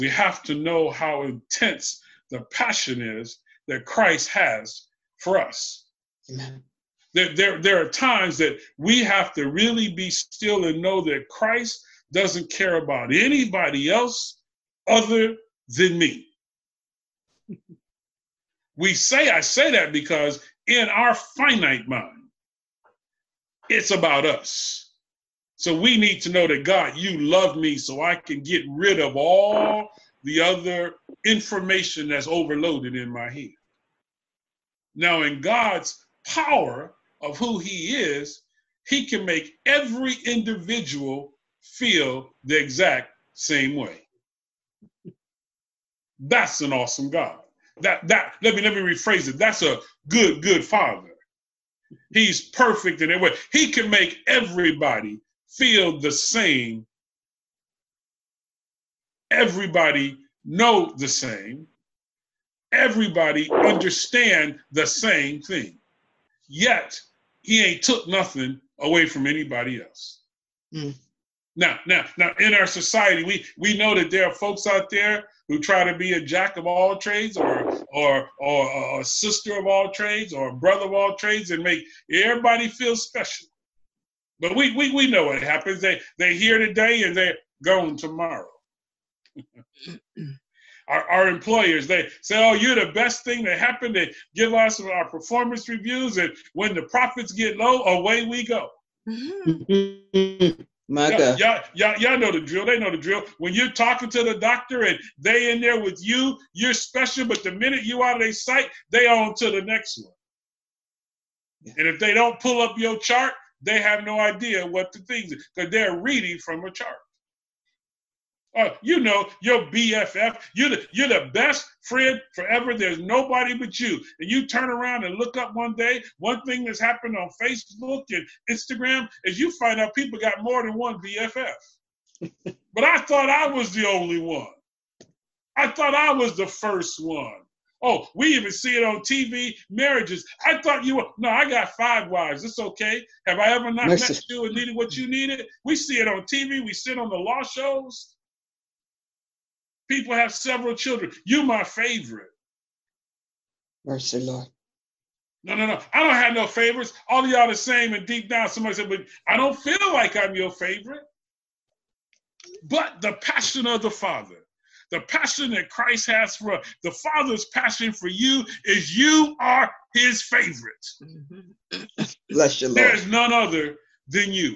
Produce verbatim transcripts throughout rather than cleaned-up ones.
we have to know how intense the passion is that Christ has for us. Amen. There, there, there are times that we have to really be still and know that Christ doesn't care about anybody else other than me. We say, I say that because in our finite mind, it's about us. So we need to know that, God, you love me so I can get rid of all the other information that's overloaded in my head. Now, in God's power of who he is, he can make every individual feel the exact same way. That's an awesome God. That, that, let me, let me rephrase it. That's a good, good father. He's perfect in every way. He can make everybody feel the same. Everybody know the same. Everybody understand the same thing. Yet, he ain't took nothing away from anybody else. Mm. Now, now, now, in our society, we, we know that there are folks out there who try to be a jack of all trades, or, or, or a sister of all trades, or a brother of all trades, and make everybody feel special. But we, we, we know what happens. They, they're here today and they're gone tomorrow. Our, our employers, they say, oh, you're the best thing that happened. They give us our performance reviews, and when the profits get low, away we go. My y'all, God. y'all, y'all, y'all know the drill. They know the drill. When you're talking to the doctor and they in there with you, you're special, but the minute you out of their sight, they on to the next one. Yeah. And if they don't pull up your chart, they have no idea what the things are, because they're reading from a chart. Uh, you know, your B F F, you're the, you're the best friend forever. There's nobody but you. And you turn around and look up one day, one thing that's happened on Facebook and Instagram is you find out people got more than one B F F. But I thought I was the only one. I thought I was the first one. Oh, we even see it on T V, marriages. I thought you were, no, I got five wives. It's okay. Have I ever not Mercy. met you and needed what you needed? We see it on T V. We sit on the law shows. People have several children. You my favorite. Mercy, Lord. No, no, no. I don't have no favorites. All of y'all the same, and deep down somebody said, but I don't feel like I'm your favorite. But the passion of the Father, the passion that Christ has for us, the Father's passion for you is you are his favorite. Bless you, Lord. There's none other than you.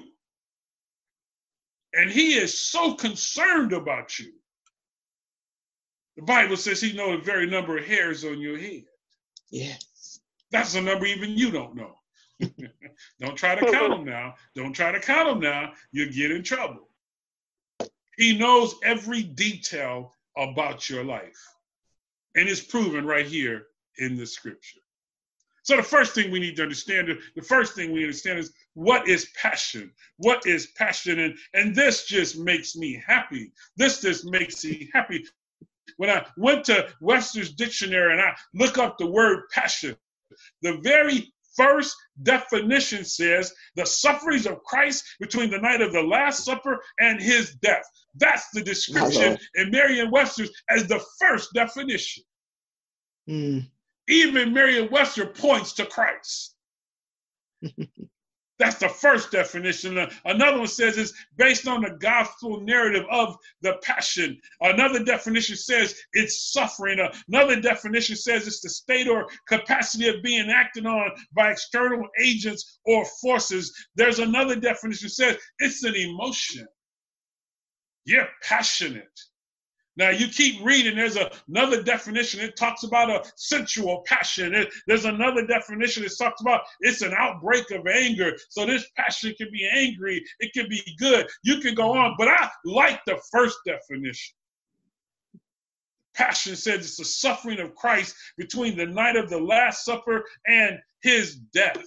And he is so concerned about you. The Bible says he knows the very number of hairs on your head. Yes. That's a number even you don't know. Don't try to count them now. Don't try to count them now. You'll get in trouble. He knows every detail about your life. And it's proven right here in the scripture. So the first thing we need to understand, the first thing we understand is what is passion? What is passion? And, and this just makes me happy. This just makes me happy. When I went to Webster's dictionary and I look up the word passion, the very first definition says the sufferings of Christ between the night of the Last Supper and his death. That's the description in Merriam-Webster's as the first definition. Mm. Even Merriam-Webster points to Christ. That's the first definition. Another one says it's based on the gospel narrative of the passion. Another definition says it's suffering. Another definition says it's the state or capacity of being acted on by external agents or forces. There's another definition that says it's an emotion. You're passionate. Now, you keep reading, there's a, another definition. It talks about a sensual passion. It, there's another definition that talks about it's an outbreak of anger. So this passion can be angry. It can be good. You can go on. But I like the first definition. Passion says it's the suffering of Christ between the night of the Last Supper and his death.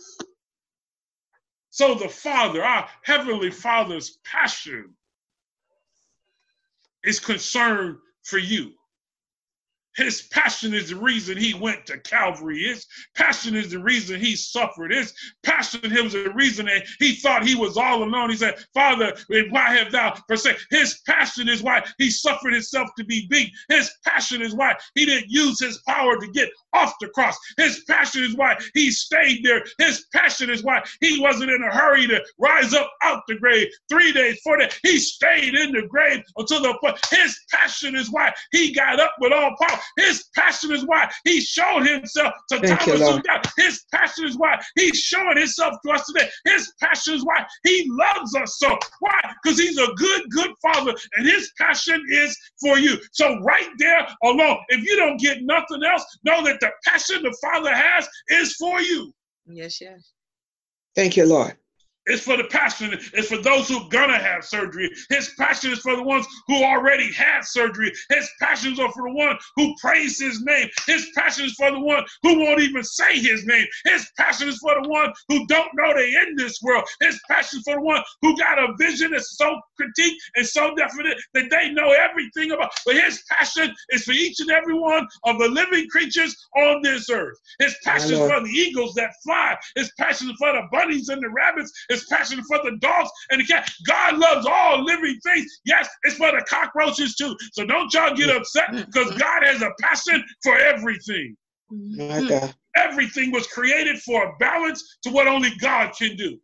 So the Father, our Heavenly Father's passion is concerned for you. His passion is the reason he went to Calvary. His passion is the reason he suffered. His passion was the reason that he thought he was all alone. He said, Father, why have thou forsaken? His passion is why he suffered himself to be beat. His passion is why he didn't use his power to get off the cross. His passion is why he stayed there. His passion is why he wasn't in a hurry to rise up out the grave. Three days, four days, he stayed in the grave until the point. His passion is why he got up with all power. His passion is why he showed himself to Thank Thomas. you, Lord. His passion is why he's showing himself to us today. His passion is why he loves us so. Why? Because he's a good, good father, and his passion is for you. So right there alone, if you don't get nothing else, know that the passion the Father has is for you. Yes, yes. Thank you, Lord. It's for the passion. It's for those who are going to have surgery. His passion is for the ones who already had surgery. His passions are for the one who praise his name. His passion is for the one who won't even say his name. His passion is for the one who don't know they're in this world. His passion is for the one who got a vision that's so critique and so definite that they know everything about. But his passion is for each and every one of the living creatures on this earth. His passion is for the eagles that fly. His passion is for the bunnies and the rabbits. His passion for the dogs and the cat. God loves all living things. Yes, it's for the cockroaches too. So don't y'all get upset because God has a passion for everything. My God. Everything was created for a balance to what only God can do.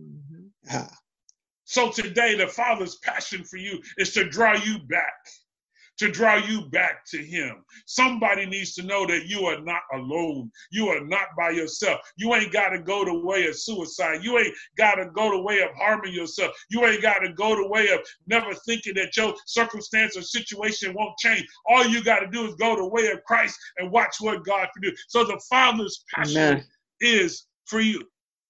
Ah. So today, the Father's passion for you is to draw you back. To draw you back to him. Somebody needs to know that you are not alone. You are not by yourself. You ain't got to go the way of suicide. You ain't got to go the way of harming yourself. You ain't got to go the way of never thinking that your circumstance or situation won't change. All you got to do is go the way of Christ and watch what God can do. So the Father's passion Amen. Is for you.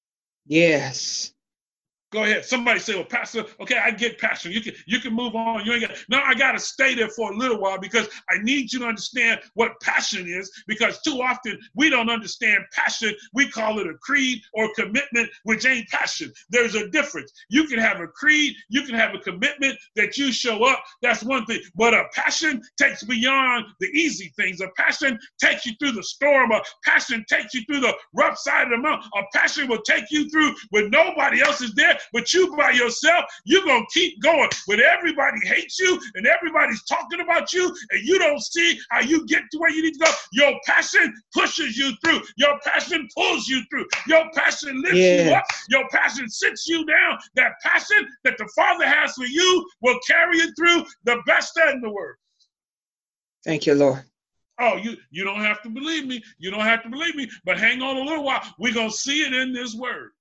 Yes. Go ahead. Somebody say, well, Pastor, okay, I get passion. You can you can move on. You ain't got no, I gotta stay there for a little while because I need you to understand what passion is, because too often we don't understand passion. We call it a creed or commitment, which ain't passion. There's a difference. You can have a creed, you can have a commitment that you show up. That's one thing. But a passion takes beyond the easy things. A passion takes you through the storm. A passion takes you through the rough side of the mountain. A passion will take you through when nobody else is there. But you by yourself, you're going to keep going. When everybody hates you and everybody's talking about you and you don't see how you get to where you need to go, your passion pushes you through. Your passion pulls you through. Your passion lifts yeah. you up. Your passion sits you down. That passion that the Father has for you will carry you through the best and the worst. Thank you, Lord. Oh, you, you don't have to believe me. You don't have to believe me. But hang on a little while. We're going to see it in this word.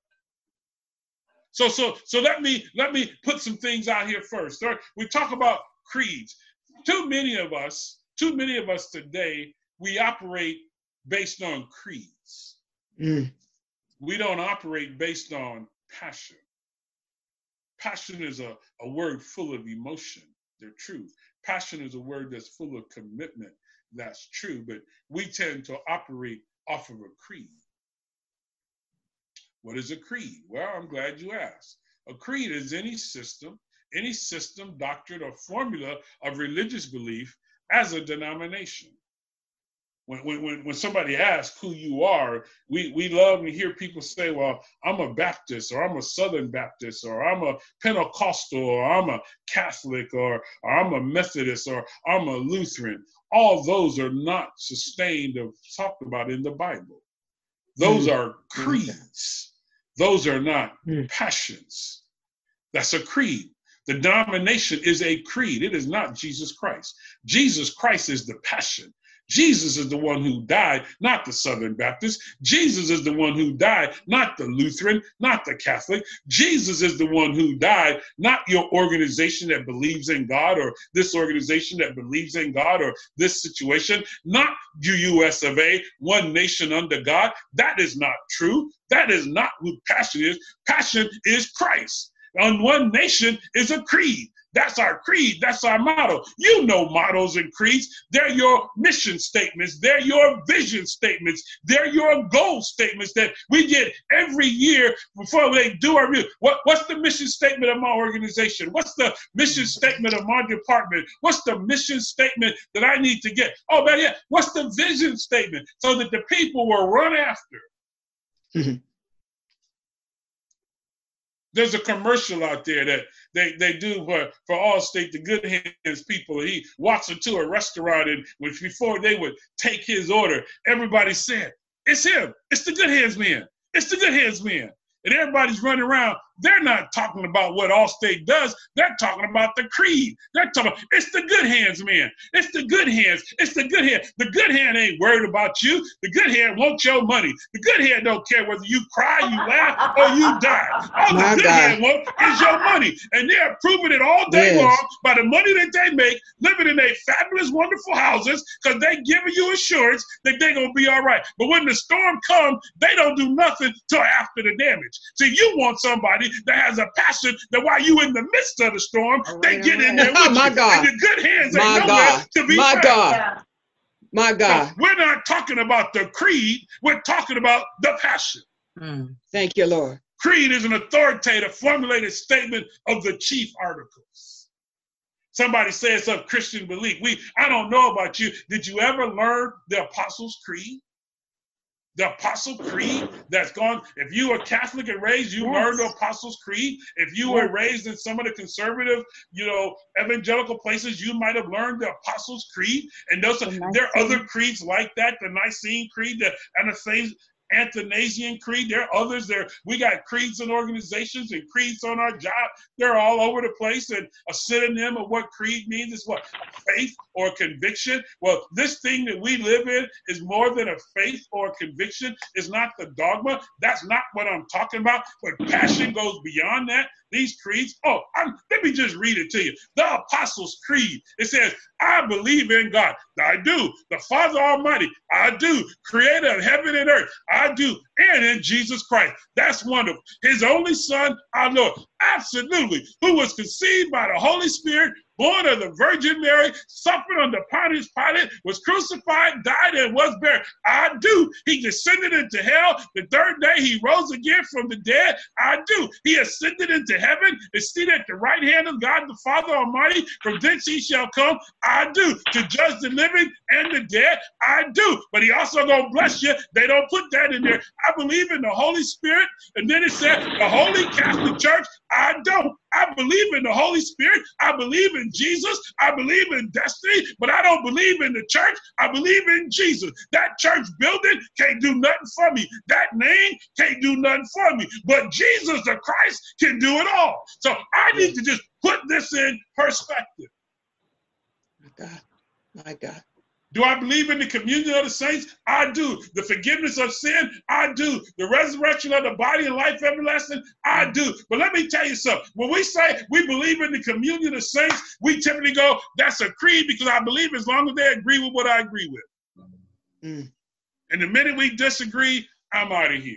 So, so, so let me let me put some things out here first. We talk about creeds. Too many of us, too many of us today, we operate based on creeds. Mm. We don't operate based on passion. Passion is a, a word full of emotion. They're true. Passion is a word that's full of commitment. That's true. But we tend to operate off of a creed. What is a creed? Well, I'm glad you asked. A creed is any system, any system, doctrine, or formula of religious belief as a denomination. When, when, when somebody asks who you are, we, we love to hear people say, well, I'm a Baptist, or I'm a Southern Baptist, or I'm a Pentecostal, or I'm a Catholic, or, or I'm a Methodist, or I'm a Lutheran. All those are not sustained or talked about in the Bible. Those mm. are creeds. Those are not mm. passions. That's a creed. The denomination is a creed. It is not Jesus Christ. Jesus Christ is the passion. Jesus is the one who died, not the Southern Baptist. Jesus is the one who died, not the Lutheran, not the Catholic. Jesus is the one who died, not your organization that believes in God, or this organization that believes in God, or this situation, not U U S of A, one nation under God. That is not true. That is not who passion is. Passion is Christ. on one nation is a creed. That's our creed. That's our motto. You know mottos and creeds. They're your mission statements. They're your vision statements. They're your goal statements that we get every year before they do our review. What, what's the mission statement of my organization? What's the mission statement of my department? What's the mission statement that I need to get? Oh, man, yeah. What's the vision statement so that the people will run after? Mm-hmm. There's a commercial out there that they, they do for, for Allstate, the Good Hands people. He walks into a restaurant, and which before they would take his order, everybody said, it's him. It's the Good Hands man. It's the Good Hands man. And everybody's running around. They're not talking about what Allstate does. They're talking about the creed. They're talking about, it's the Good Hands man. It's the Good Hands. It's the Good Hand. The Good Hand ain't worried about you. The Good Hand wants your money. The Good Hand don't care whether you cry, you laugh, or you die. All the Good Hand wants is your money. And they're proving it all day yes. long by the money that they make, living in their fabulous, wonderful houses, because they're giving you assurance that they're going to be all right. But when the storm comes, they don't do nothing till after the damage. See, you want somebody that has a passion that while you in the midst of the storm, right, they get right. in there with oh, my you. God. And the Good Hands my ain't nowhere God. to be My found. God. Yeah. My God. So we're not talking about the creed. We're talking about the passion. Mm. Thank you, Lord. Creed is an authoritative, formulated statement of the chief articles. Somebody says of Christian belief. We, I don't know about you. Did you ever learn the Apostles' Creed? The Apostle Creed that's gone. If you were Catholic and raised, you yes. learned the Apostles' Creed. If you yes. were raised in some of the conservative, you know, evangelical places, you might have learned the Apostles' Creed. And those are, there are other creeds like that, the Nicene Creed, the Athanasian Athanasian Creed. There are others there. We got creeds in organizations and creeds on our job. They're all over the place. And a synonym of what creed means is what? Faith or conviction. Well, this thing that we live in is more than a faith or a conviction. It's not the dogma. That's not what I'm talking about. But passion goes beyond that. These creeds, oh, I'm, let me just read it to you. The Apostles' Creed. It says, I believe in God. I do. The Father Almighty. I do. Creator of heaven and earth. I do. And in Jesus Christ. That's wonderful. His only Son, our Lord. Absolutely. Who was conceived by the Holy Spirit, born of the Virgin Mary, suffered under Pontius Pilate, was crucified, died, and was buried. I do. He descended into hell. The third day he rose again from the dead. I do. He ascended into heaven, is seated at the right hand of God the Father Almighty. From thence he shall come. I do. To judge the living and the dead. I do. But he also gonna bless you. They don't put that in there. I believe in the Holy Spirit. And then it said the Holy Catholic Church. I don't. I believe in the Holy Spirit. I believe in Jesus. I believe in destiny, but I don't believe in the church. I believe in Jesus. That church building can't do nothing for me. That name can't do nothing for me. But Jesus the Christ can do it all. So I need to just put this in perspective. My God. My God. Do I believe in the communion of the saints? I do. The forgiveness of sin? I do. The resurrection of the body and life everlasting? I do. But let me tell you something. When we say we believe in the communion of saints, we typically go, that's a creed because I believe as long as they agree with what I agree with. Mm. And the minute we disagree, I'm out of here.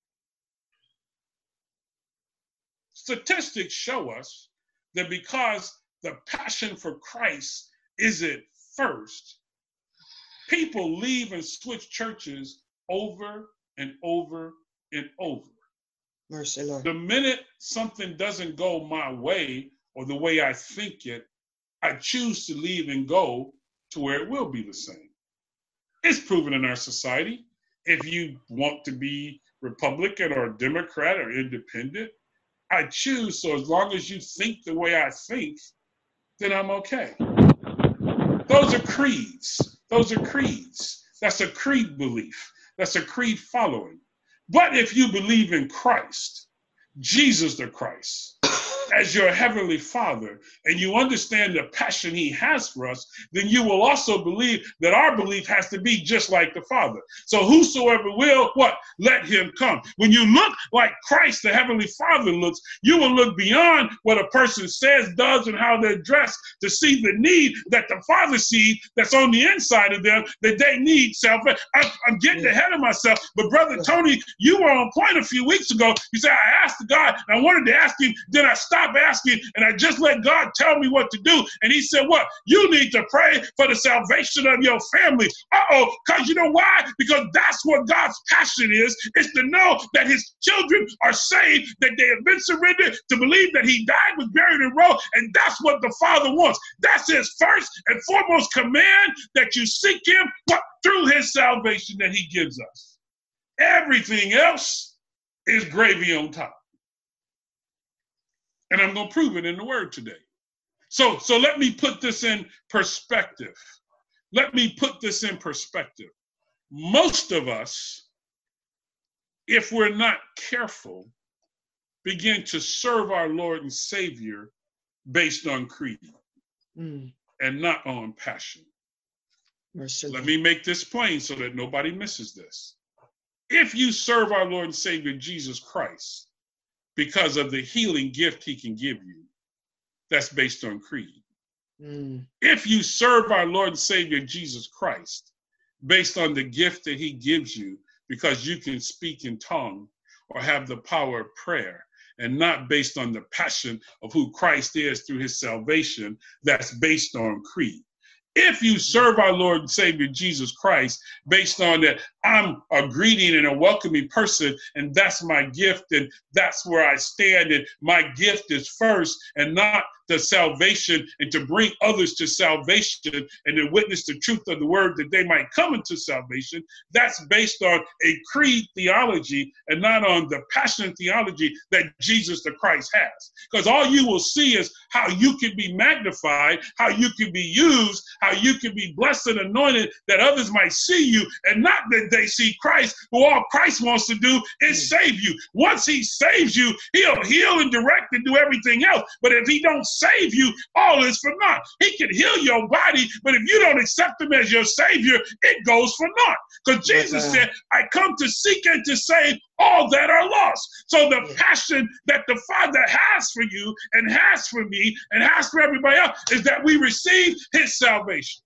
Statistics show us that because the passion for Christ isn't first, people leave and switch churches over and over and over. Mercy, Lord. The minute something doesn't go my way or the way I think it, I choose to leave and go to where it will be the same. It's proven in our society. If you want to be Republican or Democrat or independent, I choose. So as long as you think the way I think, then I'm okay. Those are creeds. Those are creeds. That's a creed belief. That's a creed following. But if you believe in Christ, Jesus the Christ, as your heavenly Father, and you understand the passion he has for us, then you will also believe that our belief has to be just like the Father. So whosoever will, what? Let him come. When you look like Christ, the heavenly Father looks, you will look beyond what a person says, does, and how they're dressed to see the need that the Father sees that's on the inside of them, that they need salvation. I'm, I'm getting ahead of myself, but Brother Tony, you were on point a few weeks ago. You said, I asked God, and I wanted to ask him, then I stopped asking, and I just let God tell me what to do. And he said, what? You need to pray for the salvation of your family. Uh-oh, because you know why? Because that's what God's passion is, is to know that his children are saved, that they have been surrendered, to believe that he died, was buried, and rose, and that's what the Father wants. That's his first and foremost command, that you seek him what? Through his salvation that he gives us. Everything else is gravy on top. And I'm going to prove it in the word today. So, so let me put this in perspective. Let me put this in perspective. Most of us, if we're not careful, begin to serve our Lord and Savior based on creed mm. and not on passion. Mercy. Let me make this plain so that nobody misses this. If you serve our Lord and Savior Jesus Christ because of the healing gift he can give you, that's based on creed. Mm. If you serve our Lord and Savior Jesus Christ based on the gift that he gives you because you can speak in tongue or have the power of prayer, and not based on the passion of who Christ is through his salvation, that's based on creed. If you serve our Lord and Savior Jesus Christ based on that, I'm a greeting and a welcoming person, and that's my gift, and that's where I stand, and my gift is first, and not the salvation, and to bring others to salvation and to witness the truth of the word that they might come into salvation, that's based on a creed theology and not on the passion theology that Jesus the Christ has. Because all you will see is how you can be magnified, how you can be used, how you can be blessed and anointed, that others might see you, and not that they see Christ, who all Christ wants to do is save you. Once he saves you, he'll heal and direct and do everything else. But if he don't save you, all is for naught. He can heal your body, but if you don't accept him as your Savior, it goes for naught. Because Jesus said, I come to seek and to save all that are lost. So the yeah. passion that the Father has for you and has for me and has for everybody else is that we receive his salvation.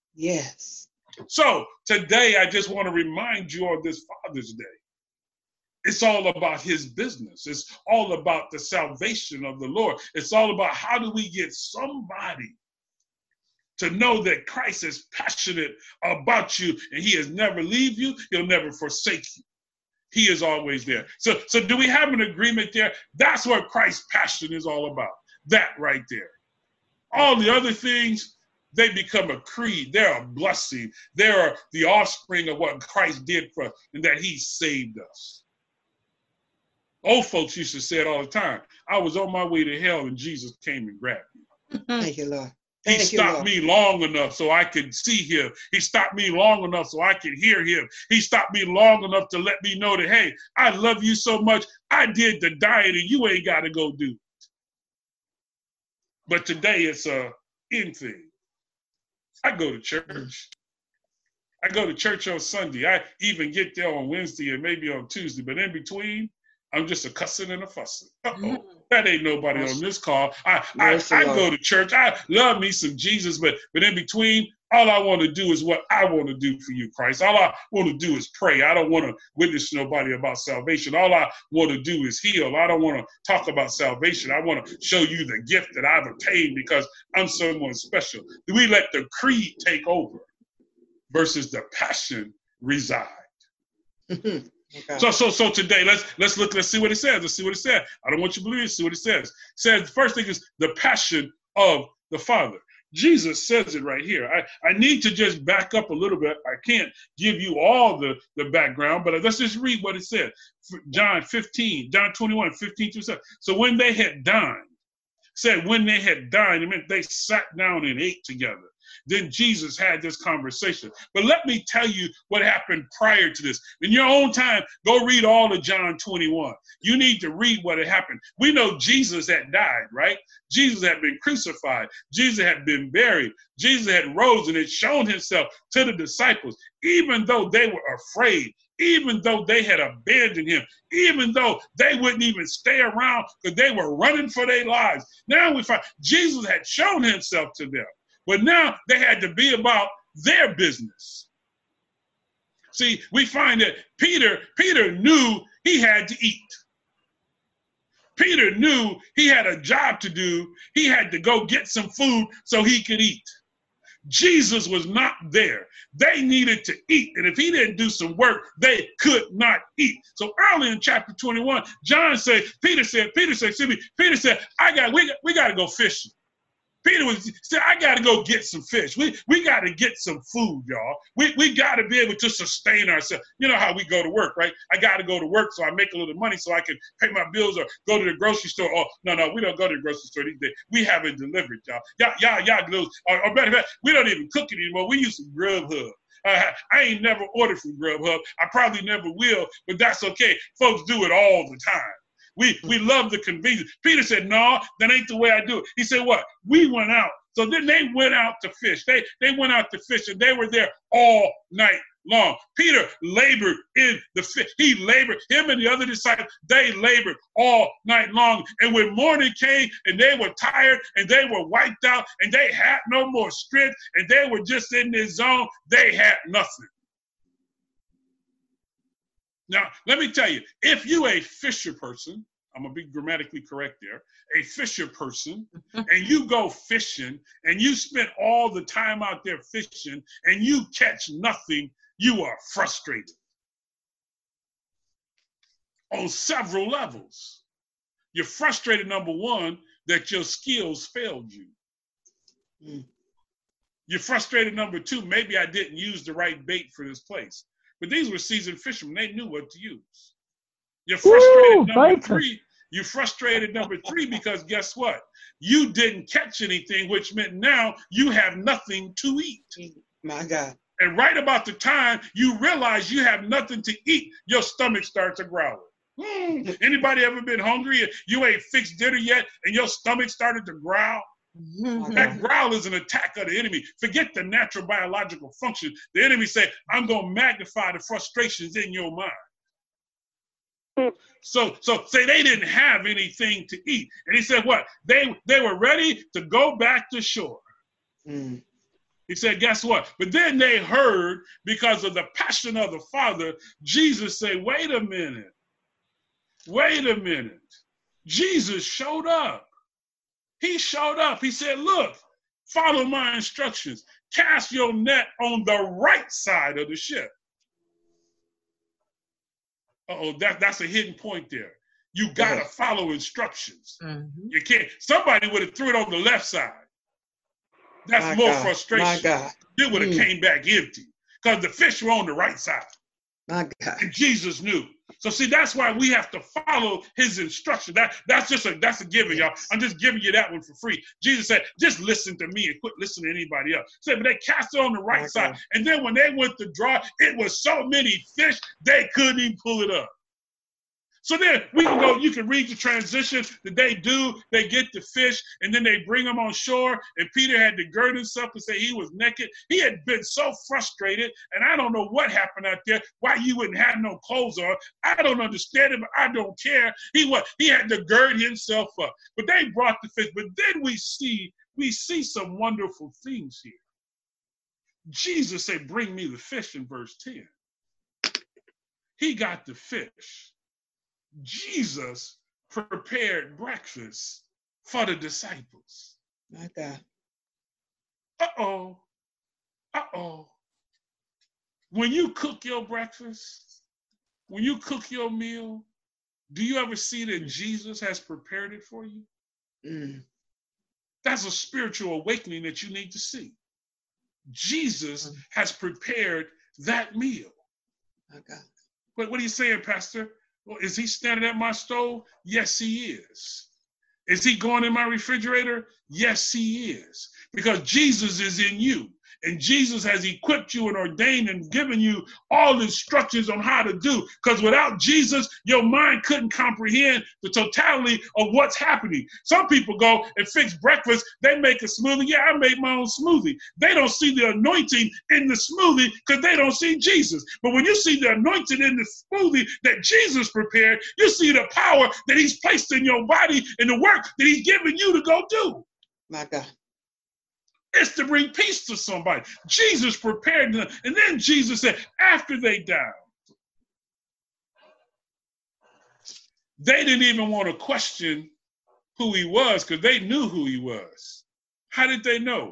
Yes. So today, I just want to remind you on this Father's Day, it's all about his business. It's all about the salvation of the Lord. It's all about how do we get somebody to know that Christ is passionate about you, and he has never leave you, he'll never forsake you. He is always there. So, so do we have an agreement there? That's what Christ's passion is all about. That right there. All the other things, they become a creed. They're a blessing. They're the offspring of what Christ did for us and that he saved us. Old folks used to say it all the time. I was on my way to hell and Jesus came and grabbed me. Thank you, Lord. He Thank stopped you, me long enough so I could see him. He stopped me long enough so I could hear him. He stopped me long enough to let me know that, hey, I love you so much. I did the diet and you ain't got to go do it. But today it's a in thing. I go to church. I go to church on Sunday. I even get there on Wednesday and maybe on Tuesday. But in between, I'm just a cussing and a fussing. Uh-oh, that ain't nobody on this call. I, I, I go to church. I love me some Jesus, but, but in between, all I want to do is what I want to do for you, Christ. All I want to do is pray. I don't want to witness to nobody about salvation. All I want to do is heal. I don't want to talk about salvation. I want to show you the gift that I've obtained because I'm someone special. We let the creed take over versus the passion reside. Okay. So, so, so today, let's let's look. Let's see what it says. Let's see what it says. I don't want you to believe it. See what it says. It says the first thing is the passion of the Father. Jesus says it right here. I, I need to just back up a little bit. I can't give you all the, the background, but let's just read what it said. John fifteen, John twenty-one, fifteen through seven. So when they had dined, said when they had dined, it meant they sat down and ate together. then Jesus had this conversation. But let me tell you what happened prior to this. In your own time, go read all of John twenty-one. You need to read what had happened. We know Jesus had died, right? Jesus had been crucified. Jesus had been buried. Jesus had rose and had shown himself to the disciples, even though they were afraid, even though they had abandoned him, even though they wouldn't even stay around because they were running for their lives. Now we find Jesus had shown himself to them, but now they had to be about their business. See, we find that Peter, Peter knew he had to eat. Peter knew he had a job to do. He had to go get some food so he could eat. Jesus was not there. They needed to eat. And if he didn't do some work, they could not eat. So early in chapter twenty-one, John said, Peter said, Peter said, excuse me, Peter said, I got, we, we got to go fishing. Peter was said, I got to go get some fish. We we got to get some food, y'all. We we got to be able to sustain ourselves. You know how we go to work, right? I got to go to work so I make a little money so I can pay my bills or go to the grocery store. Oh, no, no, we don't go to the grocery store these days. We have it delivered, y'all. Y'all, y'all, y'all lose. Or, or better, we don't even cook it anymore. We use some Grubhub. Uh, I ain't never ordered from Grubhub. I probably never will, but that's okay. Folks do it all the time. We we love the convenience. Peter said, no, that ain't the way I do it. He said, what? We went out. So then they went out to fish. They, they went out to fish, and they were there all night long. Peter labored in the fish. He labored. Him and the other disciples, they labored all night long. And when morning came, and they were tired, and they were wiped out, and they had no more strength, and they were just in this zone, they had nothing. Now, let me tell you, if you a fisher person, I'm going to be grammatically correct there, a fisher person, and you go fishing, and you spend all the time out there fishing, and you catch nothing, you are frustrated on several levels. You're frustrated, number one, that your skills failed you. Mm. You're frustrated, number two, maybe I didn't use the right bait for this place. But these were seasoned fishermen. They knew what to use. You're frustrated, Ooh, number three. You're frustrated, number three, because guess what? You didn't catch anything, which meant now you have nothing to eat. My God. And right about the time you realize you have nothing to eat, your stomach starts to growl. Mm. Anybody ever been hungry? You ain't fixed dinner yet, and your stomach started to growl? Mm-hmm. That growl is an attack of the enemy. Forget the natural biological function. The enemy say, I'm going to magnify the frustrations in your mind. Mm. So, so say they didn't have anything to eat. And he said what? They, they were ready to go back to shore. Mm. He said, guess what? But then they heard, because of the passion of the Father, Jesus say, wait a minute. Wait a minute. Jesus showed up. He showed up. He said, look, follow my instructions. Cast your net on the right side of the ship. Uh-oh, that, that's a hidden point there. You got to follow instructions. Mm-hmm. You can't. Somebody would have threw it on the left side. That's my more God. frustration. My God. It would have mm. came back empty because the fish were on the right side. My God. And Jesus knew. So see, that's why we have to follow his instruction. That that's just a that's a given, y'all. I'm just giving you that one for free. Jesus said, just listen to me and quit listening to anybody else. He said, but they cast it on the right okay. side. And then when they went to draw, it was so many fish, they couldn't even pull it up. So then we can go, you can read the transition that they do. They get the fish, and then they bring them on shore, and Peter had to gird himself and say he was naked. He had been so frustrated, and I don't know what happened out there, why you wouldn't have no clothes on. I don't understand it, but I don't care. He was, he had to gird himself up. But they brought the fish. But then we see, we see some wonderful things here. Jesus said, bring me the fish in verse ten. He got the fish. Jesus prepared breakfast for the disciples. My God. Uh-oh. Uh-oh. When you cook your breakfast, when you cook your meal, do you ever see that Jesus has prepared it for you? Mm. That's a spiritual awakening that you need to see. Jesus mm. has prepared that meal. My God. What, what are you saying, Pastor? Well, is he standing at my stove? Yes, he is. Is he going in my refrigerator? Yes, he is. Because Jesus is in you. And Jesus has equipped you and ordained and given you all the instructions on how to do. Because without Jesus, your mind couldn't comprehend the totality of what's happening. Some people go and fix breakfast. They make a smoothie. Yeah, I make my own smoothie. They don't see the anointing in the smoothie because they don't see Jesus. But when you see the anointing in the smoothie that Jesus prepared, you see the power that he's placed in your body and the work that he's given you to go do. My God. It's to bring peace to somebody. Jesus prepared them. And then Jesus said, after they died, they didn't even want to question who he was because they knew who he was. How did they know?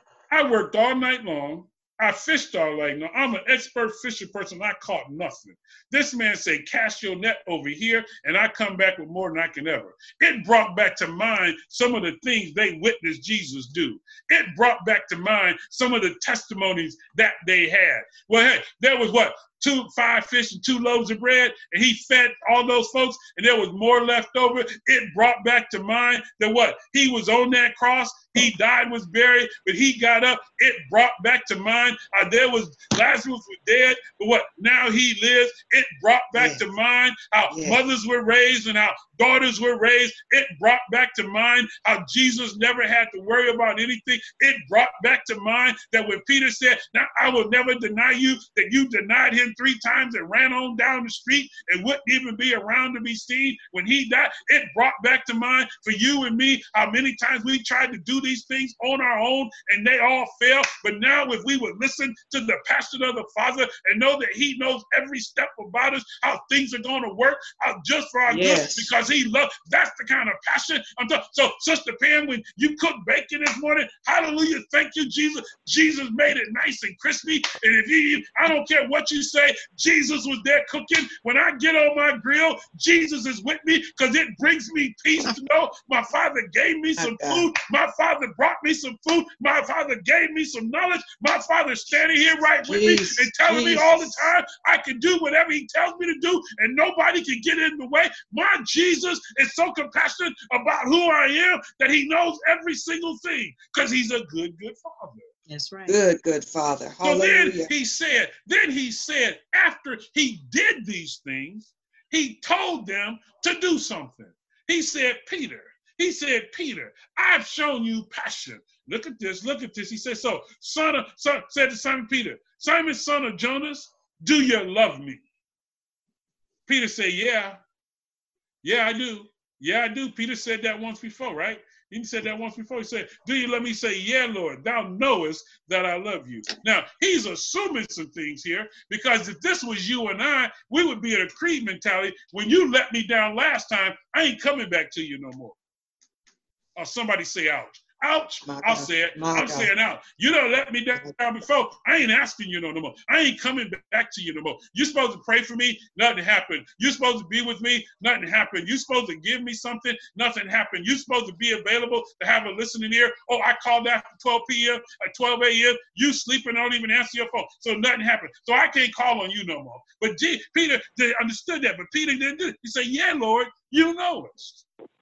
I worked all night long. I fished all night long. I'm an expert fishing person. I caught nothing. This man said, cast your net over here, and I come back with more than I can ever. It brought back to mind some of the things they witnessed Jesus do. It brought back to mind some of the testimonies that they had. Well, hey, there was what? Two, five fish and two loaves of bread, and he fed all those folks, and there was more left over. It brought back to mind that what? He was on that cross, he died, was buried, but he got up. It brought back to mind how there was Lazarus was dead, but what? Now he lives. It brought back yes. to mind how yes. mothers were raised and how daughters were raised. It brought back to mind how Jesus never had to worry about anything. It brought back to mind that when Peter said, now I will never deny you, that you denied him three times and ran on down the street and wouldn't even be around to be seen when he died. It brought back to mind for you and me how many times we tried to do these things on our own and they all failed. But now if we would listen to the passion of the Father and know that he knows every step about us, how things are going to work out just for our yes. good because he loves, that's the kind of passion I'm talking. So Sister Pam, when you cook bacon this morning, hallelujah, thank you, Jesus. Jesus made it nice and crispy. And if you, I don't care what you say, Jesus was there cooking. When I get on my grill, Jesus is with me because it brings me peace to know my Father gave me some food. My Father brought me some food. My Father gave me some knowledge. My Father's standing here right with Jesus, me and telling Jesus. me all the time I can do whatever he tells me to do and nobody can get in the way. My Jesus is so compassionate about who I am that he knows every single thing because he's a good, good Father. That's right. Good, good Father. Hallelujah. So then he said, then he said, after he did these things, he told them to do something. He said, Peter, he said, Peter, I've shown you passion. Look at this, look at this. He said, so son of, son, said to Simon Peter, Simon, son of Jonas, do you love me? Peter said, yeah, yeah, I do. Yeah, I do. Peter said that once before, right? He said that once before. He said, do you let me say, yeah, Lord, thou knowest that I love you. Now, he's assuming some things here because if this was you and I, we would be in a creed mentality. When you let me down last time, I ain't coming back to you no more. Or somebody say, ouch. Ouch. My I'll God. say it. My I'm God. saying out. You don't let me down before. I ain't asking you no, no more. I ain't coming back to you no more. You're supposed to pray for me. Nothing happened. You're supposed to be with me. Nothing happened. You're supposed to give me something. Nothing happened. You're supposed to be available to have a listening ear. Oh, I called after twelve p m at twelve a m You sleeping, don't even answer your phone. So nothing happened. So I can't call on you no more. But G, Peter they understood that. But Peter didn't do it. He said, yeah, Lord, you know us.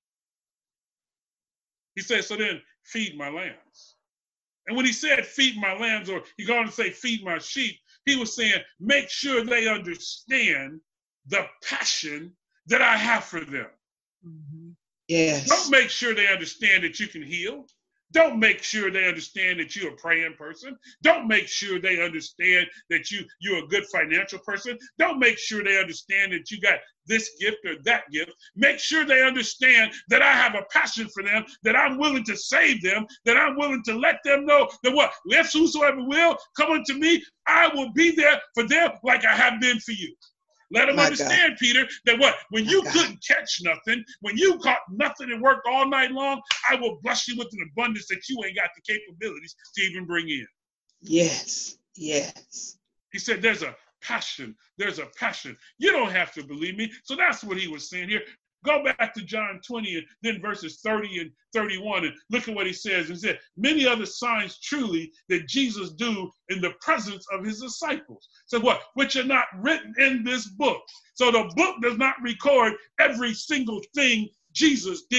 He said, so then feed my lambs. And when he said feed my lambs, or he going to say feed my sheep, he was saying make sure they understand the passion that I have for them. Mm-hmm. Yes. Don't make sure they understand that you can heal. Don't make sure they understand that you're a praying person. Don't make sure they understand that you, you're a good financial person. Don't make sure they understand that you got this gift or that gift. Make sure they understand that I have a passion for them, that I'm willing to save them, that I'm willing to let them know that what? Let whosoever will come unto me, I will be there for them like I have been for you. Let them My understand, God. Peter, that what? When My you God. couldn't catch nothing, when you caught nothing and worked all night long, I will bless you with an abundance that you ain't got the capabilities to even bring in. Yes, yes. He said there's a passion. There's a passion. You don't have to believe me. So that's what he was saying here. Go back to John twenty and then verses thirty and thirty-one and look at what he says. He said, many other signs truly that Jesus do in the presence of his disciples. So what? Which are not written in this book. So the book does not record every single thing Jesus did.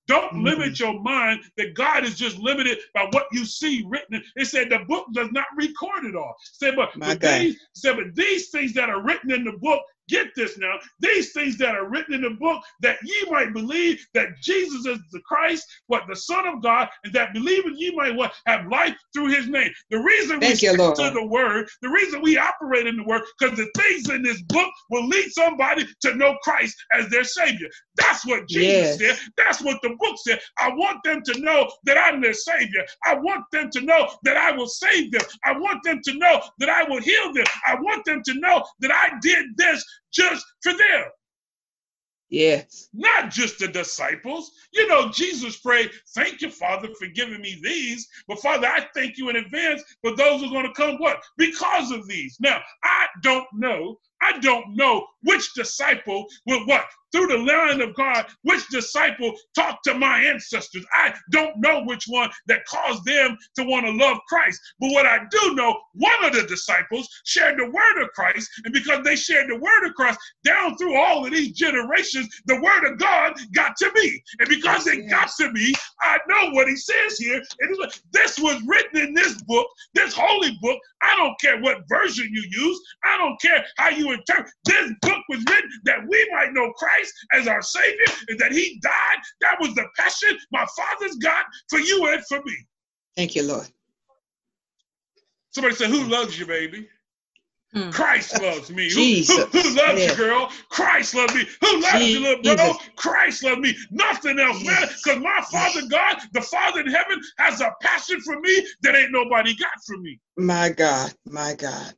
Don't Mhm. limit your mind that God is just limited by what you see written. It said the book does not record it all. It said, but, My but, God. these, said, but these things that are written in the book, get this now, these things that are written in the book, that ye might believe that Jesus is the Christ, what, the Son of God, and that believing ye might what, have life through his name. The reason Thank we you, stick Lord. to the word, the reason we operate in the word, because the things in this book will lead somebody to know Christ as their Savior. That's what Jesus Yes. said. That's what the book said. I want them to know that I'm their Savior. I want them to know that I will save them. I want them to know that I will heal them. I want them to know that I did this just for them, Yes. not just the disciples. You know, Jesus prayed, thank you, Father, for giving me these. But Father, I thank you in advance for those who are going to come, what? Because of these. Now, I don't know. I don't know which disciple will what? Through the line of God, which disciple talked to my ancestors. I don't know which one that caused them to want to love Christ. But what I do know, one of the disciples shared the word of Christ. And because they shared the word of Christ down through all of these generations, the word of God got to me. And because it got to me, I know what he says here. And it's, this was written in this book, this holy book. I don't care what version you use. I don't care how you interpret. This book was written that we might know Christ as our Savior, and that he died. That was the passion my Father's got for you and for me. Thank you, Lord. Somebody said, who loves you, baby? Hmm. Christ loves me. Who, Jesus. who, who loves Yes. you, girl? Christ loves me. Who loves you, little bro? Jesus. Christ loves me. Nothing else Yes. matters, because my Father Yes. God, the Father in heaven, has a passion for me that ain't nobody got for me. My God. My God.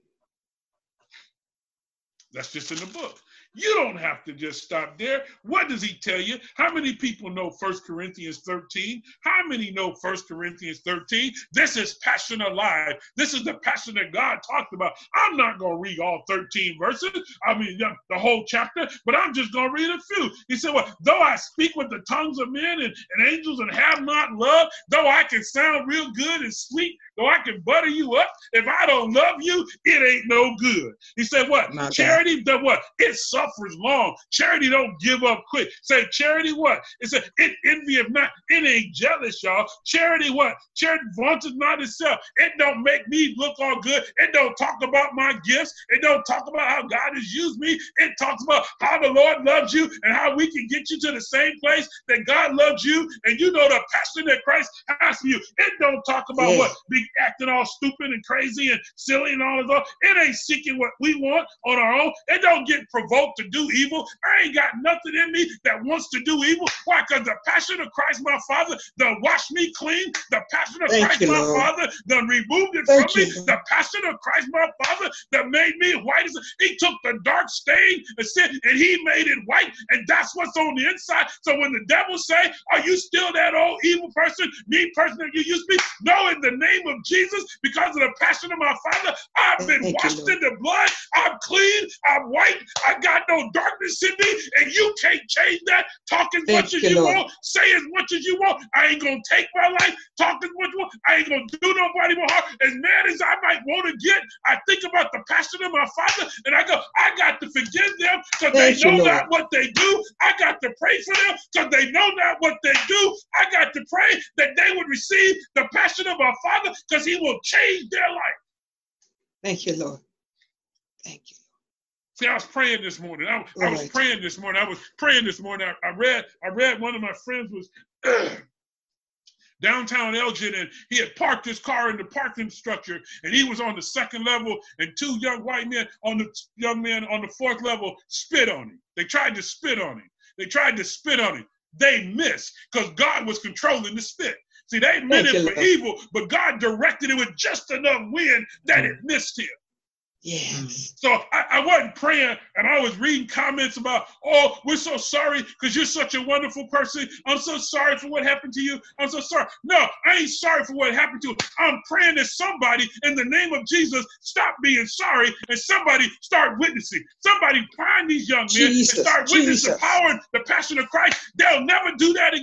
That's just in the book. You don't have to just stop there. What does he tell you? How many people know First Corinthians thirteen? How many know First Corinthians thirteen? This is passion alive. This is the passion that God talked about. I'm not going to read all thirteen verses. I mean, the whole chapter, but I'm just going to read a few. He said, well, though I speak with the tongues of men and, and angels and have not love, though I can sound real good and sweet, though I can butter you up, if I don't love you, it ain't no good. He said what? My God. Charity does what? It suffers long. Charity don't give up quick. Say charity what? It said it envieth not. It ain't jealous, y'all. Charity what? Charity vaunted not itself. It don't make me look all good. It don't talk about my gifts. It don't talk about how God has used me. It talks about how the Lord loves you and how we can get you to the same place that God loves you, and you know the passion that Christ has for you. It don't talk about Yes. what? Be acting all stupid and crazy and silly and all of that. It ain't seeking what we want on our own. It don't get provoked to do evil. I ain't got nothing in me that wants to do evil. Why? Because the passion of Christ, my Father, done washed me clean. The passion of Thank Christ, you, my Lord. Father, done removed it Thank from you, me. Lord. The passion of Christ, my Father, that made me white as he took the dark stain and said, and he made it white, and that's what's on the inside. So when the devil say, are you still that old evil person, mean person that you used to be? No, in the name of Jesus, because of the passion of my Father, I've been Thank you, washed Lord. in the blood. I'm clean. I'm white. I got no darkness in me, and you can't change that. Talk as Thank much as you, you Lord. want. Say as much as you want. I ain't gonna take my life. Talk as much as you want. I ain't gonna do nobody more harm. As mad as I might want to get, I think about the passion of my Father, and I go, I got to forgive them because they Thank you, know Lord. not what they do. I got to pray for them because they know not what they do. I got to pray that they would receive the passion of our Father because he will change their life. Thank you, Lord. Thank you. See, I was praying this morning. I, I was Right. praying this morning. I was praying this morning. I, I read, I read one of my friends was downtown Elgin, and he had parked his car in the parking structure, and he was on the second level, and two young white men on the young man on the fourth level spit on him. They tried to spit on him. They tried to spit on him. They missed because God was controlling the spit. See, they meant Thank it you, for Lord. evil, but God directed it with just enough wind that it missed him. Yes. So I, I wasn't praying, and I was reading comments about, oh, we're so sorry because you're such a wonderful person. I'm so sorry for what happened to you. I'm so sorry. No, I ain't sorry for what happened to you. I'm praying that somebody in the name of Jesus stop being sorry and somebody start witnessing. Somebody find these young men Jesus, and start witnessing the Jesus. power and the passion of Christ. They'll never do that again.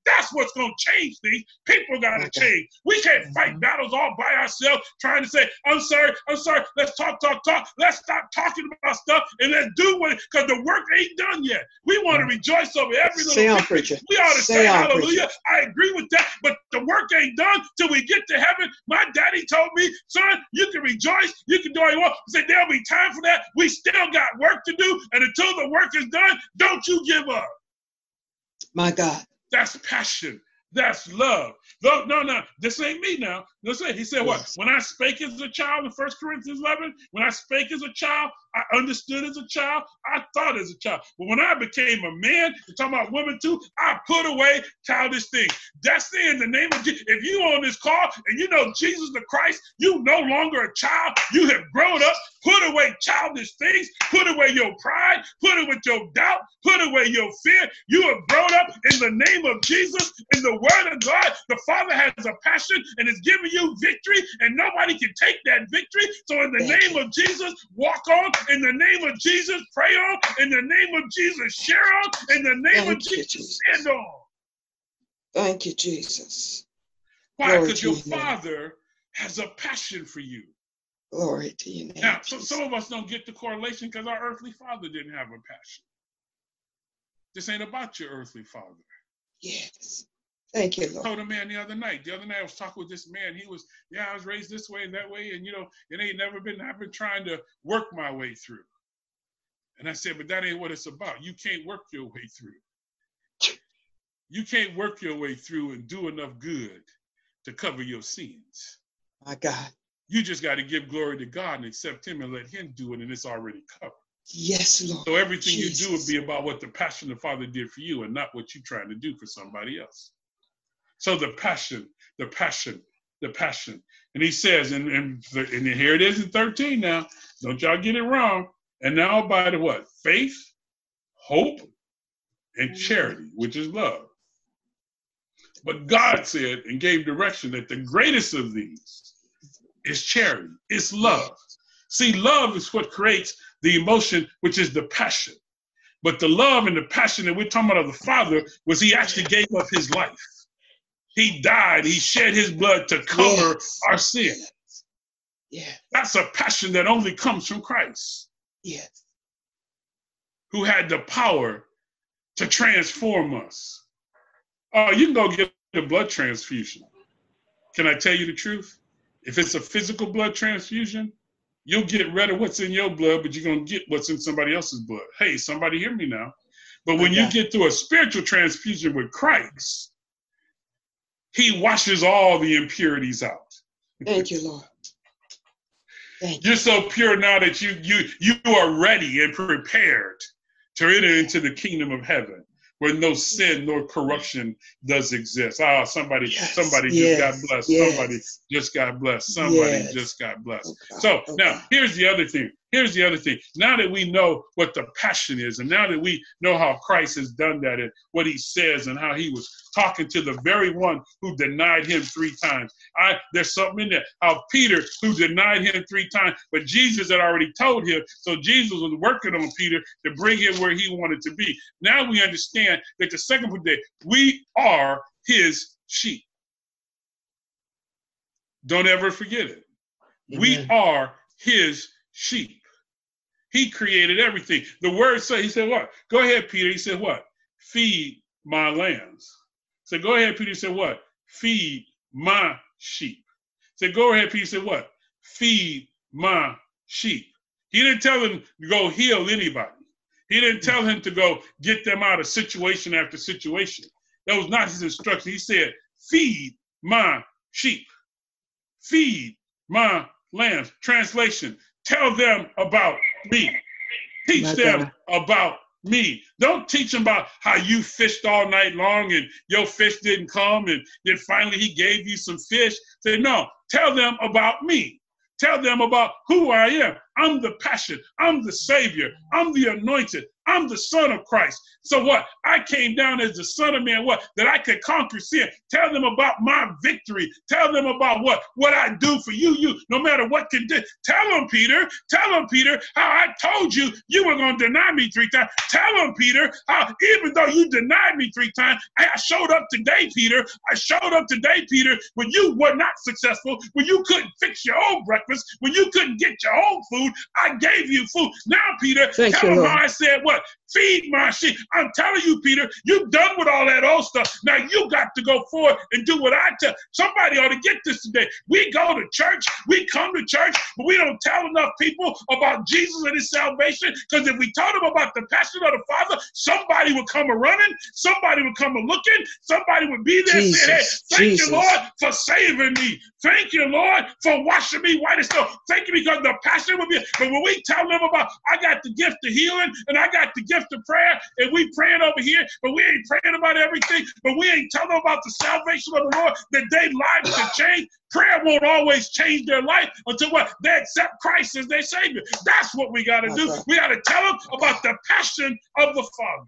That's what's going to change things. People got to Okay. change. We can't fight battles all by ourselves trying to say, I'm sorry, I'm sorry, let's talk, talk, talk. Let's stop talking about stuff and let's do what, because the work ain't done yet. We want to rejoice over every little Say on, victory. preacher. We ought to Say say on, hallelujah. preacher. I agree with that, but the work ain't done till we get to heaven. My daddy told me, son, you can rejoice, you can do all you want. He said, there'll be time for that. We still got work to do, and until the work is done, don't you give up. My God. That's passion. That's love. No, no, no. This ain't me now. Listen, he said what? Yes. When I spake as a child in First Corinthians eleven, when I spake as a child, I understood as a child, I thought as a child. But when I became a man, you're talking about women too, I put away childish things. That's in the name of Jesus. If you on this call and you know Jesus the Christ, you no longer a child. You have grown up. Put away childish things. Put away your pride. Put away your doubt. Put away your fear. You have grown up in the name of Jesus, in the word of God. The Father has a passion and is giving you victory, and nobody can take that victory. So in the Thank name you. of Jesus, walk on. In the name of Jesus, pray on. In the name of Jesus, share on. In the name Thank of you, Jesus, Jesus. stand on. Thank you, Jesus. Why? Glory Because to your your name. Father has a passion for you. Glory to your name. Now, so, Jesus. some of us don't get the correlation because our earthly father didn't have a passion. This ain't about your earthly father. Yes. Thank you, I Lord. told a man the other night. The other night I was talking with this man. He was, yeah, I was raised this way and that way, and you know, it ain't never been. I've been trying to work my way through. And I said, but that ain't what it's about. You can't work your way through. You can't work your way through and do enough good to cover your sins. My God. You just got to give glory to God and accept Him and let Him do it, and it's already covered. Yes, Lord. So everything Jesus. you do would be about what the passion the Father did for you and not what you're trying to do for somebody else. So the passion, the passion, the passion. And he says, and, and, and here it is in thirteen now, don't y'all get it wrong. And now by the what? Faith, hope, and charity, which is love. But God said and gave direction that the greatest of these is charity, it's love. See, love is what creates the emotion, which is the passion. But the love and the passion that we're talking about of the Father was He actually gave up His life. He died, He shed His blood to cover Yes. our sin. Yeah. That's a passion that only comes from Christ, Yes. who had the power to transform us. Oh, you can go get a blood transfusion. Can I tell you the truth? If it's a physical blood transfusion, you'll get rid of what's in your blood, but you're going to get what's in somebody else's blood. Hey, somebody hear me now. But when Okay. you get through a spiritual transfusion with Christ, He washes all the impurities out. Thank you, Lord. Thank you. You're so pure now that you you you are ready and prepared to enter into the kingdom of heaven, where no sin nor corruption does exist. Ah, somebody, Yes, somebody yes, just got blessed. yes. Somebody just got blessed. Somebody Yes. just got blessed. Okay, So okay. now here's the other thing. Here's the other thing. Now that we know what the passion is, and now that we know how Christ has done that and what He says and how He was talking to the very one who denied Him three times. I there's something in there. How Peter, who denied Him three times, but Jesus had already told him. So Jesus was working on Peter to bring him where He wanted to be. Now we understand that the second day, we are His sheep. Don't ever forget it. We Amen. are His sheep. He created everything. The word said, He said what? Go ahead, Peter. He said what? Feed my lambs. So go ahead, Peter. He said what? Feed my sheep. So go ahead, Peter. He said what? Feed my sheep. He didn't tell him to go heal anybody. He didn't tell him to go get them out of situation after situation. That was not His instruction. He said, feed my sheep. Feed my lambs. Translation, tell them about me. Teach My them God. about me. Don't teach them about how you fished all night long and your fish didn't come and then finally He gave you some fish. Say, no, tell them about me. Tell them about who I am. I'm the passion. I'm the Savior. I'm the anointed. I'm the son of Christ. So what? I came down as the son of man, what? That I could conquer sin. Tell them about my victory. Tell them about what? What I do for you. You, no matter what can do. Tell them, Peter. Tell them, Peter, how I told you you were going to deny me three times. Tell them, Peter, how even though you denied me three times, I showed up today, Peter. I showed up today, Peter, when you were not successful, when you couldn't fix your own breakfast, when you couldn't get your own food. I gave you food. Now, Peter, Thank tell you, them Lord. how I said what? Feed my sheep. I'm telling you, Peter, you've done with all that old stuff. Now you got to go forward and do what I tell. Somebody ought to get this today. We go to church, we come to church, but we don't tell enough people about Jesus and his salvation, because if we told them about the passion of the Father, somebody would come a running, somebody would come a looking, somebody would be there Jesus, saying, hey, thank Jesus. you, Lord, for saving me. Thank you, Lord, for washing me white as snow. Thank you, because the passion would be, but when we tell them about, I got the gift of healing and I got the gift of prayer, and we praying over here, but we ain't praying about everything, but we ain't telling them about the salvation of the Lord, that their lives can change. Prayer won't always change their life until what? They accept Christ as their Savior. That's what we got to do. We got to tell them about the passion of the Father.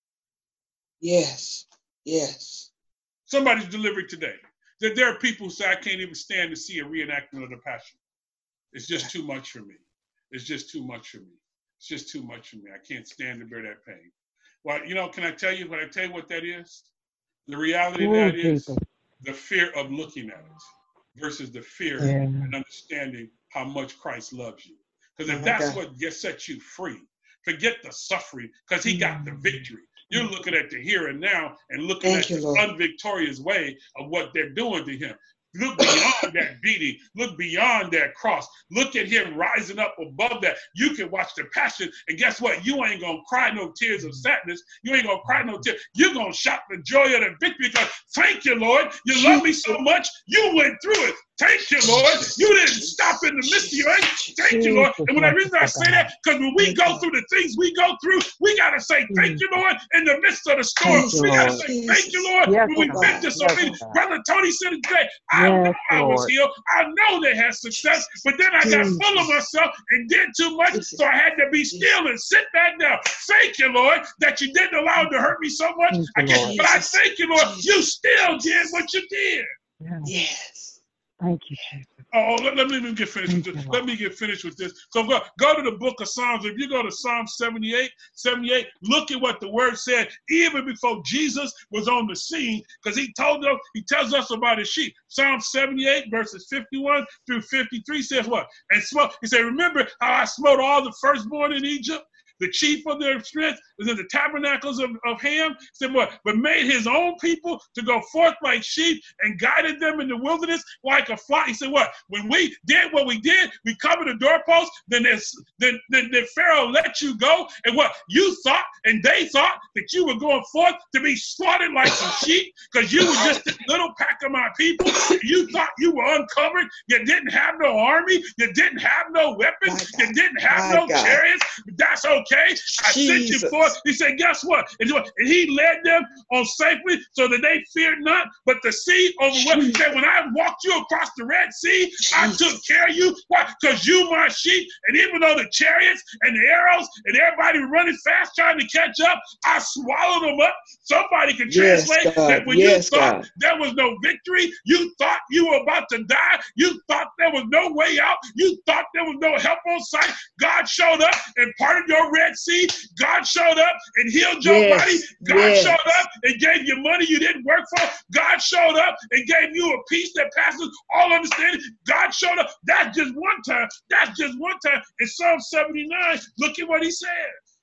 Yes, yes. Somebody's delivered today that there are people who say, I can't even stand to see a reenactment of the passion. It's just too much for me. It's just too much for me. It's just too much for me. I can't stand to bear that pain. Well, you know, can I tell you, can I tell you what that is? The reality of that is the fear of looking at it versus the fear Yeah. and understanding how much Christ loves you. Because if Oh my that's God. what gets sets you free, forget the suffering, because he got the victory. You're looking at the here and now and looking Thank at you, the Lord. unvictorious way of what they're doing to him. Look beyond that beating. Look beyond that cross. Look at him rising up above that. You can watch the passion, and guess what? You ain't going to cry no tears of sadness. You ain't going to cry no tears. You're going to shout the joy of the victory because, thank you, Lord. You love me so much. You went through it. Thank you, Lord. You didn't stop in the midst of your anger. Thank you, Lord. And when the reason I say that, because when we go through the things we go through, we got to say, thank you, Lord, in the midst of the storm. Thank you, We got to Lord. say, thank you, Lord, Yes, when we've God. been disobedient. Yes, God. Brother Tony said it today. I Yes, know I was Lord. healed. I know they had success, but then I got Jesus. full of myself and did too much, Jesus. so I had to be still and sit back down. Thank you, Lord, that you didn't allow it to hurt me so much. Thank I you, guess, Lord. but I Jesus. thank you, Lord, you Jesus. still did what you did. Yes. Yes. Thank you, Jesus. Oh, let, let me get finished with Thank this. you, Let Lord. me get finished with this. So go, go to the book of Psalms. If you go to Psalm seventy-eight, seventy-eight, look at what the word said even before Jesus was on the scene, because he told them, he tells us about his sheep. Psalm seventy-eight, verses fifty-one through fifty-three says what? And smote, he said, remember how I smote all the firstborn in Egypt? The chief of their strength was in the tabernacles of, of Ham. Said what? But made his own people to go forth like sheep and guided them in the wilderness like a flock. He said what? When we did what we did, we covered the doorpost, then, then, then, then Pharaoh let you go. And what? You thought and they thought that you were going forth to be slaughtered like some sheep because you were just a little pack of my people. You thought you were uncovered. You didn't have no army. You didn't have no weapons. You didn't have My no God. chariots. That's okay. I sent you Jesus. forth. He said, guess what? And he led them on safely so that they feared not, but the sea overwhelmed. He said, when I walked you across the Red Sea, I took care of you. Why? Because you my sheep. And even though the chariots and the arrows and everybody were running fast trying to catch up, I swallowed them up. Somebody can Yes, translate God. that when Yes, you thought God. there was no victory, you thought you were about to die, you thought there was no way out, you thought there was no help on sight, God showed up and parted your Red Sea. God showed up and healed your Yes, body. God yes. showed up and gave you money you didn't work for. God showed up and gave you a peace that passes all understanding. God showed up. That's just one time. That's just one time. In Psalm seventy-nine, look at what he said.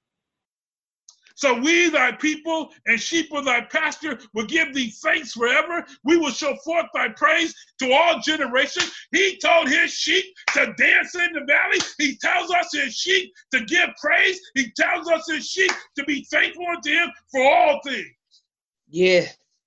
So we, thy people, and sheep of thy pasture, will give thee thanks forever. We will show forth thy praise to all generations. He told his sheep to dance in the valley. He tells us his sheep to give praise. He tells us his sheep to be thankful unto him for all things. Yeah.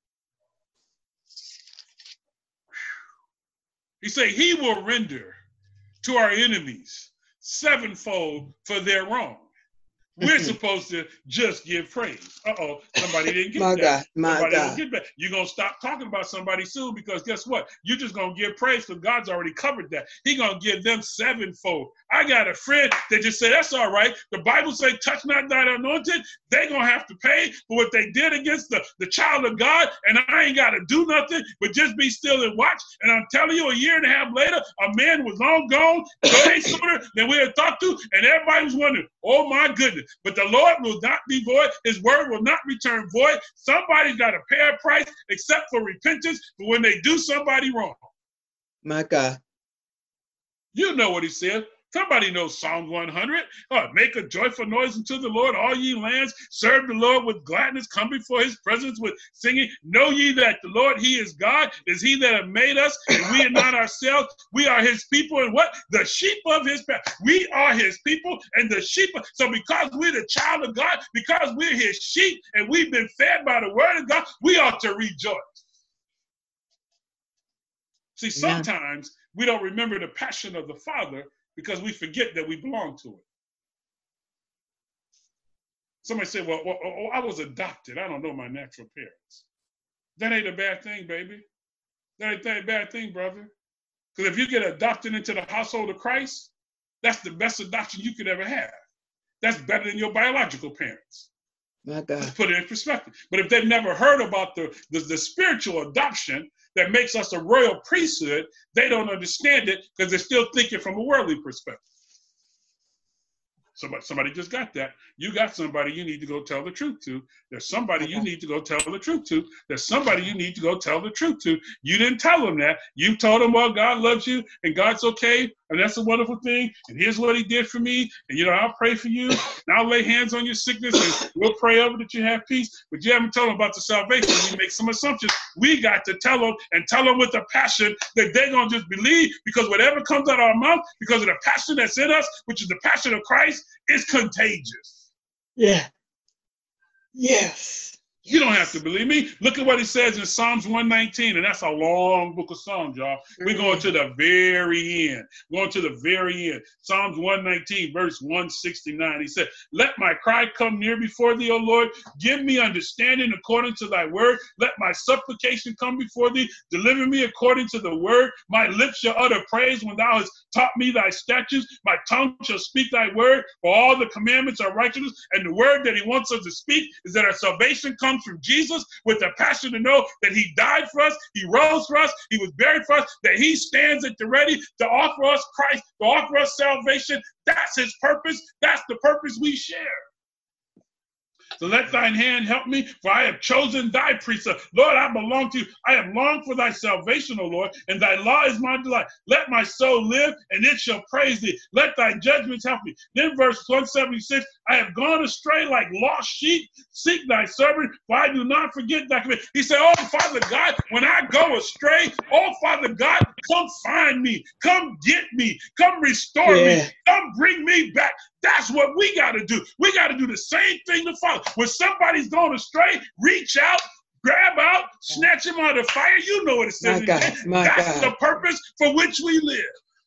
He said he will render to our enemies sevenfold for their wrong. We're supposed to just give praise. Uh-oh, somebody didn't get my that. God, my somebody God. Don't get that. You're going to stop talking about somebody soon because guess what? You're just going to give praise because God's already covered that. He's going to give them sevenfold. I got a friend that just said, that's all right. The Bible says, touch not thine anointed. They're going to have to pay for what they did against the, the child of God, and I ain't got to do nothing but just be still and watch. And I'm telling you, a year and a half later, a man was long gone, way sooner than we had thought to, and everybody was wondering, oh my goodness. But the Lord will not be void. His word will not return void. Somebody's got to pay a price except for repentance for when they do somebody wrong. My God. You know what he said. Somebody knows Psalm one hundred. Oh, make a joyful noise unto the Lord, all ye lands. Serve the Lord with gladness. Come before his presence with singing. Know ye that the Lord, he is God. Is he that have made us, and we are not ourselves. We are his people, and what? The sheep of his pasture. We are his people, and the sheep. So because we're the child of God, because we're his sheep, and we've been fed by the word of God, we ought to rejoice. See, sometimes yeah. we don't remember the passion of the Father because we forget that we belong to it. Somebody said, well, well, oh, I was adopted. I don't know my natural parents. That ain't a bad thing, baby. That ain't a bad thing, brother. Because if you get adopted into the household of Christ, that's the best adoption you could ever have. That's better than your biological parents. My God. Let's put it in perspective. But if they've never heard about the, the, the spiritual adoption that makes us a royal priesthood, they don't understand it because they're still thinking from a worldly perspective. Somebody, somebody just got that. You got somebody you need to go tell the truth to. There's somebody you need to go tell the truth to. There's somebody you need to go tell the truth to. You didn't tell them that. You told them, well, God loves you and God's okay. And that's a wonderful thing. And here's what he did for me. And, you know, I'll pray for you. And I'll lay hands on your sickness and we'll pray over that you have peace. But you haven't told them about the salvation. We make some assumptions. We got to tell them and tell them with a passion that they're going to just believe because whatever comes out of our mouth, because of the passion that's in us, which is the passion of Christ, is contagious. Yeah. Yes. You don't have to believe me. Look at what he says in Psalms one nineteen, and that's a long book of Psalms, y'all. Mm-hmm. We're going to the very end. Going to the very end. Psalms one nineteen, verse one sixty-nine. He said, let my cry come near before thee, O Lord. Give me understanding according to thy word. Let my supplication come before thee. Deliver me according to the word. My lips shall utter praise when thou hast taught me thy statutes. My tongue shall speak thy word. For all the commandments are righteousness. And the word that he wants us to speak is that our salvation comes from Jesus with a passion to know that he died for us, he rose for us, he was buried for us, that he stands at the ready to offer us Christ, to offer us salvation. That's his purpose. That's the purpose we share. So let thine hand help me, for I have chosen thy precept. Lord, I belong to you. I have longed for thy salvation, O Lord, and thy law is my delight. Let my soul live, and it shall praise thee. Let thy judgments help me. Then verse one seventy-six, I have gone astray like lost sheep. Seek thy servant, for I do not forget thy command. He said, oh, Father God, when I go astray, oh, Father God, come find me. Come get me. Come restore yeah. me. Come bring me back. That's what we got to do. We got to do the same thing to Father. When somebody's going astray, reach out, grab out, snatch him out of the fire. You know what it says. My God, my That's God. the purpose for which we live.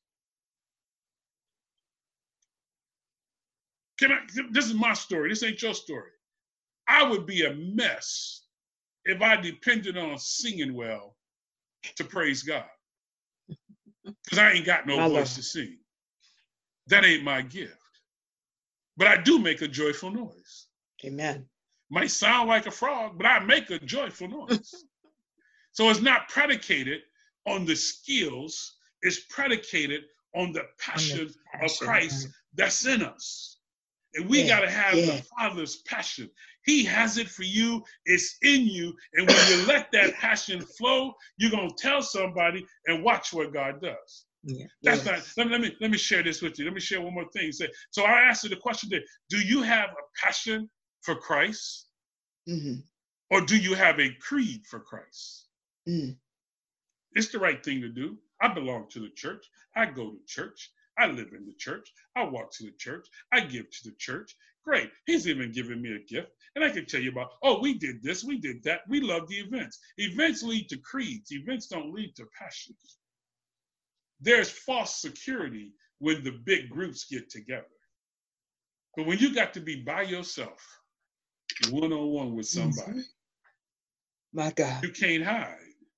Can I, this is my story. This ain't your story. I would be a mess if I depended on singing well to praise God. Because I ain't got no my voice Lord. to sing. That ain't my gift. But I do make a joyful noise. Amen. Might sound like a frog, but I make a joyful noise. So it's not predicated on the skills. It's predicated on the passion, on the passion of Christ right. that's in us. And we yeah, got to have yeah. the Father's passion. He has it for you. It's in you. And when you let that passion flow, you're going to tell somebody and watch what God does. Yeah. That's yes. not, let me, let me let me share this with you. Let me share one more thing. Say, so I asked you the question there, do you have a passion for Christ? Mm-hmm. Or do you have a creed for Christ? Mm. It's the right thing to do. I belong to the church. I go to church. I live in the church. I walk to the church. I give to the church. Great. He's even given me a gift. And I can tell you about, oh, we did this, we did that. We love the events. Events lead to creeds. Events don't lead to passions. There's false security when the big groups get together. But when you got to be by yourself, one-on-one with somebody, Mm-hmm. My God. you can't hide.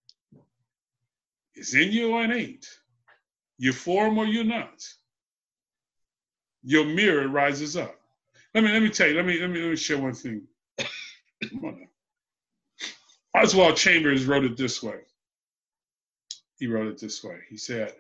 It's in you or it ain't. You're for him or you're not. Your mirror rises up. Let me let me tell you, let me let me let me share one thing. Oswald Chambers wrote it this way. He wrote it this way. He said,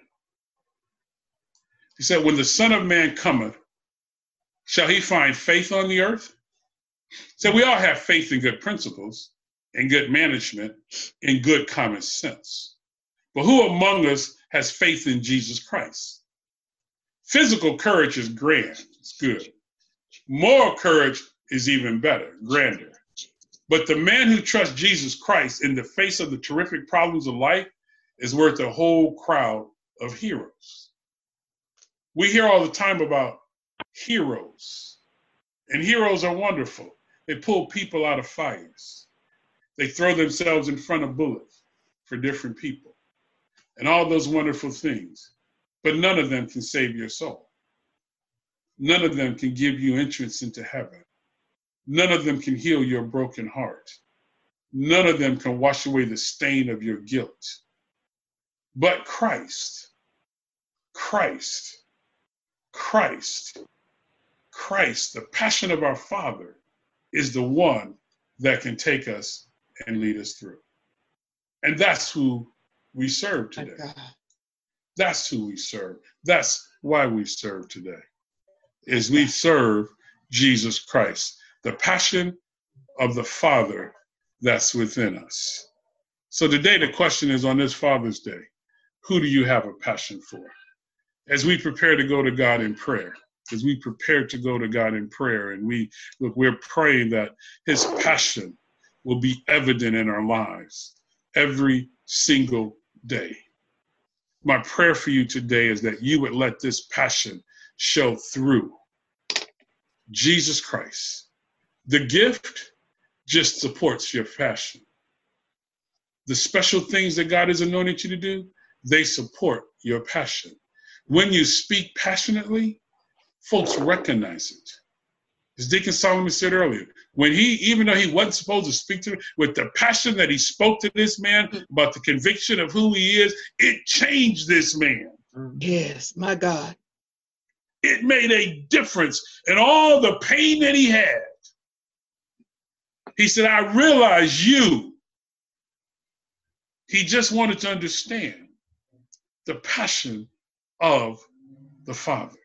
he said, when the Son of Man cometh, shall he find faith on the earth? So we all have faith in good principles, in good management, in good common sense. But who among us has faith in Jesus Christ? Physical courage is grand, it's good. Moral courage is even better, grander. But the man who trusts Jesus Christ in the face of the terrific problems of life is worth a whole crowd of heroes. We hear all the time about heroes, and heroes are wonderful. They pull people out of fires. They throw themselves in front of bullets for different people, and all those wonderful things. But none of them can save your soul. None of them can give you entrance into heaven. None of them can heal your broken heart. None of them can wash away the stain of your guilt. But Christ, Christ, Christ, Christ, the passion of our Father, is the one that can take us and lead us through. And that's who we serve today. That's who we serve. That's why we serve today, is we serve Jesus Christ, the passion of the Father that's within us. So today the question is, on this Father's Day, who do you have a passion for? As we prepare to go to God in prayer, as we prepare to go to God in prayer, and we look, we're praying that his passion will be evident in our lives every single day. My prayer for you today is that you would let this passion show through Jesus Christ. The gift just supports your passion. The special things that God has anointed you to do, they support your passion. When you speak passionately, folks recognize it. As Deacon Solomon said earlier, when he, even though he wasn't supposed to speak to me, with the passion that he spoke to this man about the conviction of who he is, it changed this man. Yes, my God. It made a difference in all the pain that he had. He said, I realize you. He just wanted to understand the passion of the Father.